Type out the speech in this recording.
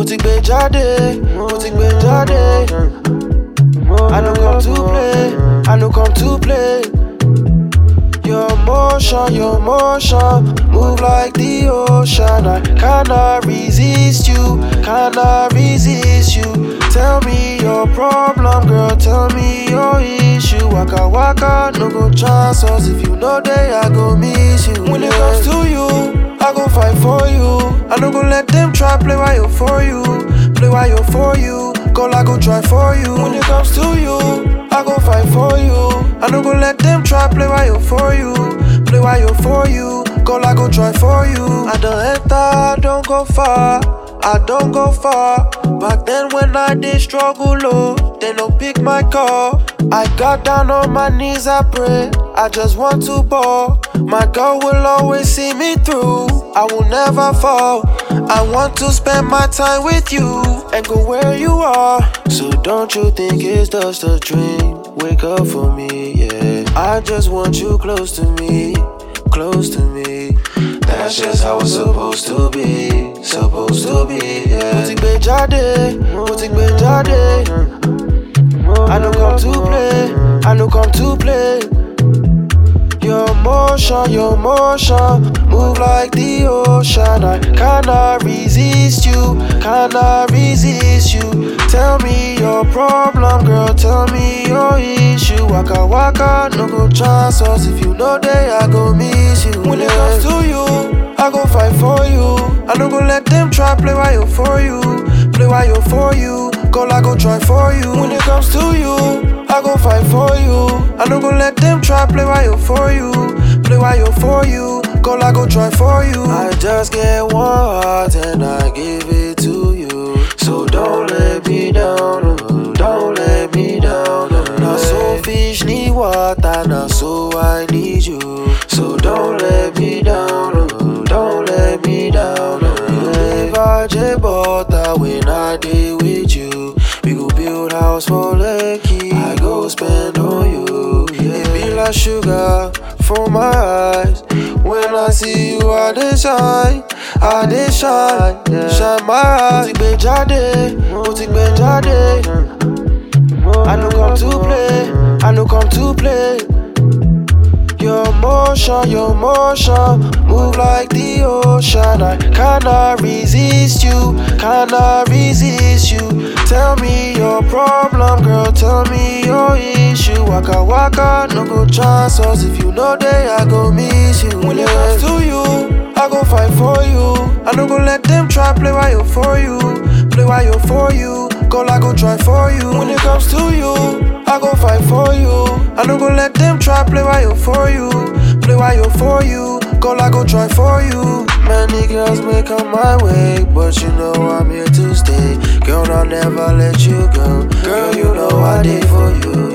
mo ti gbé jáde, mo ti gbé jáde. I no come to play, I no come to play. Your motion, move like the ocean. I cannot resist you, cannot resist you. Tell me your problem, girl, tell me your issue. Waka waka, no go chance us. If you know they, I go miss you. When it comes to you, I go fight for you. I no go let them try play while you're for you, play while you're for you. Girl, I go try for you. When it comes to you, I go fight for you. I no go let them try play while you're for you, play while you're for you. Girl, I go try for you. I don't enter, I don't go far, I don't go far. Back then when I did struggle low, they no pick my call. I got down on my knees, I pray, I just want to ball. My girl will always see me through, I will never fall. I want to spend my time with you and go where you are. So don't you think it's just a dream? Wake up for me, yeah. I just want you close to me, close to me. That's just how it's supposed to be, supposed to be, yeah. Mo ti gbé jáde, mo ti gbé jáde. I no come to play, I no come to play. Your motion, move like the ocean. I cannot resist you, cannot resist you. Tell me your problem, girl, tell me your issue. Waka waka, no go chance us. If you know they, I go miss you. When it comes to you, I go fight for you. I no go let them try play while you're for you, play while you're for you. Girl, I go try for you. When it comes to you, I go fight for you. I no go let them try play while you're for you, play while you're for you. Girl, I go try for you. I just get one heart and I give it to you. So don't let me down, don't let me down. Now so fish need water, now so I need you. So don't let me down, don't let me down. You never just butter when I deal with you. We go build house for Lekki, I go spend on you, yeah. It be like sugar for my eyes. When I see you, I dey shine, I dey shine, yeah. Shine my eyes. Mo ti gbé jáde, mo ti gbé jáde. I no come to play, I no come to play. Your motion, move like the ocean. I cannot resist you, cannot resist you. Tell me your problem, girl, tell me your issue. Waka waka, no go chance us. If you know they, I go miss you. When it comes to you, I go fight for you. I no go let them try play while you're for you, play while you're for you. Girl, I go try for you. When it comes to you, I go fight for you. I no go let them try play while you're for you, play while you're for you. Girl, I go try for you. Many girls may come my way, but you know I'm here to stay. Girl, I'll never let you go. Girl, you know I did for you.